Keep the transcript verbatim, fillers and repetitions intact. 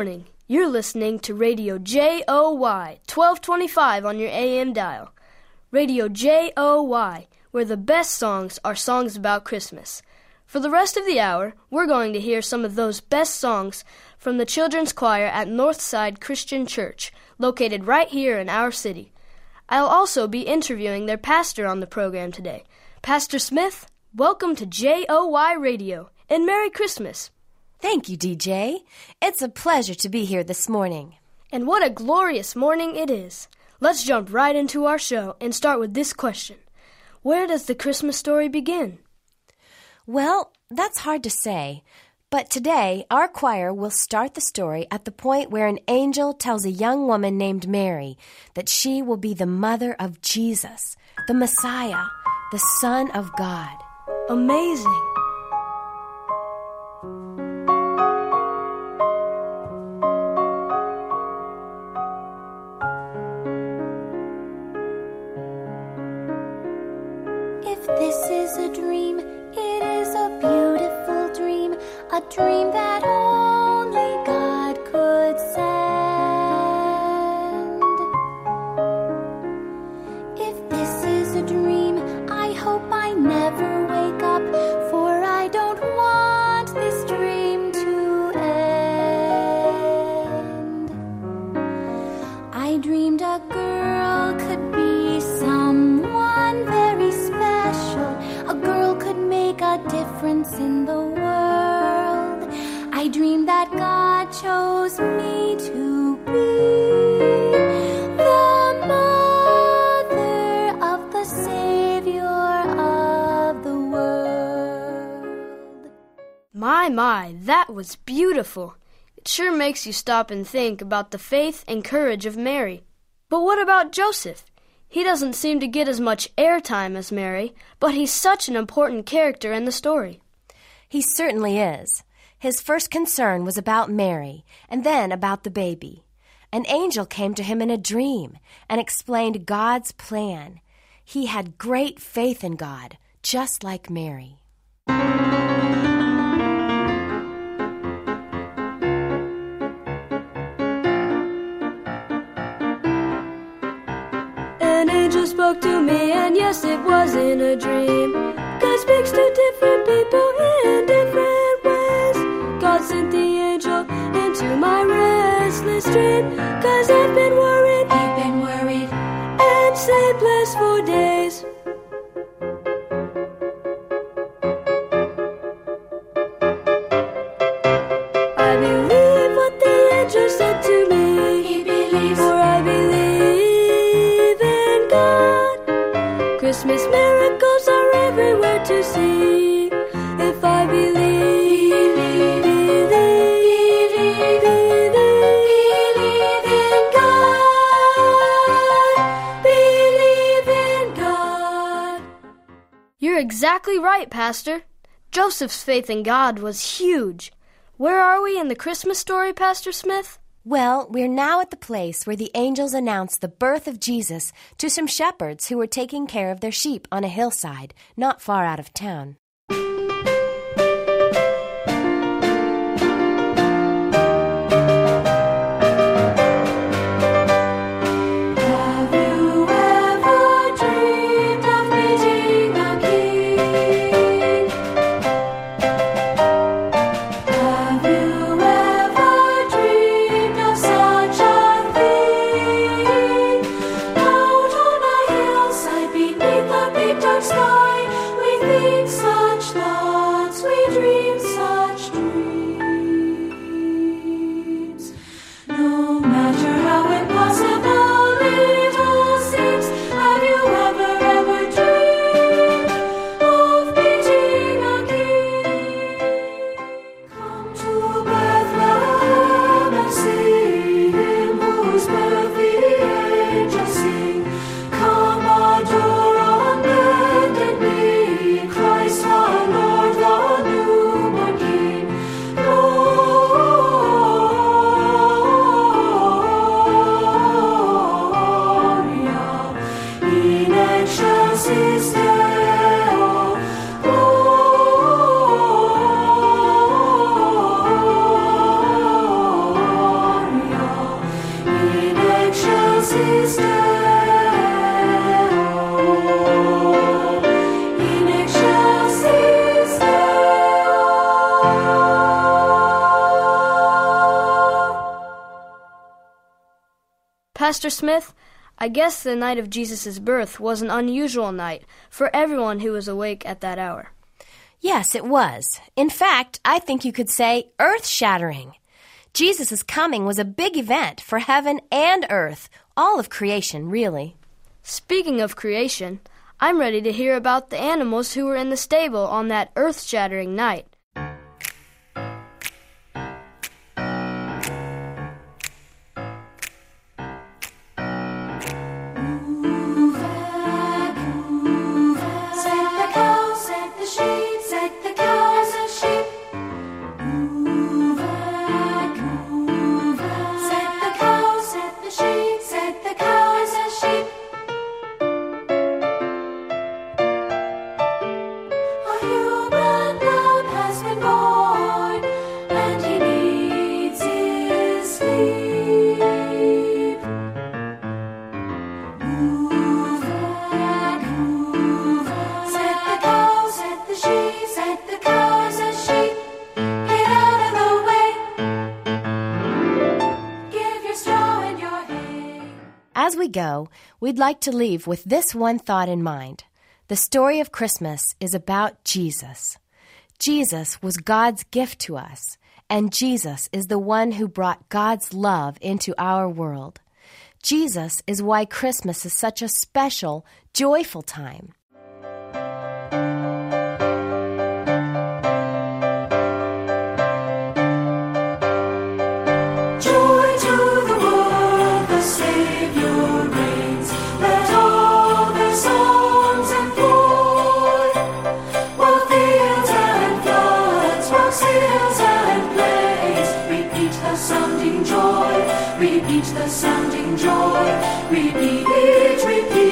morning. You're listening to Radio J O Y, twelve twenty-five on your A M dial. Radio J O Y, where the best songs are songs about Christmas. For the rest of the hour, we're going to hear some of those best songs from the children's choir at Northside Christian Church, located right here in our city. I'll also be interviewing their pastor on the program today. Pastor Smith, welcome to J O Y Radio, and Merry Christmas. Thank you, D J. It's a pleasure to be here this morning. And what a glorious morning it is. Let's jump right into our show and start with this question. Where does the Christmas story begin? Well, that's hard to say. But today, our choir will start the story at the point where an angel tells a young woman named Mary that she will be the mother of Jesus, the Messiah, the Son of God. Amazing. This is a dream, it is a beautiful dream, a dream that only God could send. If this is a dream, I hope I never wake up, for I don't want this dream to end. I dreamed a girl could be someone very special. A girl could make a difference in the world. I dreamed that God chose me to be the mother of the Savior of the world. My, my, that was beautiful. It sure makes you stop and think about the faith and courage of Mary. But what about Joseph? He doesn't seem to get as much airtime as Mary, but he's such an important character in the story. He certainly is. His first concern was about Mary, and then about the baby. An angel came to him in a dream and explained God's plan. He had great faith in God, just like Mary. An angel spoke to me, and yes, it wasn't a dream. God speaks to different people in different ways. God sent the angel into my restless dream, 'cause I've been worried, I've been worried, and sleepless for days. I believe what the angel said to me. He believes, for I believe in God. Christmas miracles are everywhere to see. If I believe, believe, believe, believe in God, believe in God. You're exactly right, Pastor. Joseph's faith in God was huge. Where are we in the Christmas story, Pastor Smith? Well, we're now at the place where the angels announced the birth of Jesus to some shepherds who were taking care of their sheep on a hillside not far out of town. Have you ever dreamed of meeting a king? Have you ever dreamed of such a thing? Out on a hillside beneath the big dark sky, we think so. Pastor Smith, I guess the night of Jesus' birth was an unusual night for everyone who was awake at that hour. Yes, it was. In fact, I think you could say earth-shattering. Jesus' coming was a big event for heaven and earth, all of creation, really. Speaking of creation, I'm ready to hear about the animals who were in the stable on that earth-shattering night. As we go, we'd like to leave with this one thought in mind. The story of Christmas is about Jesus. Jesus was God's gift to us, and Jesus is the one who brought God's love into our world. Jesus is why Christmas is such a special, joyful time. Repeat the sounding joy, repeat, repeat.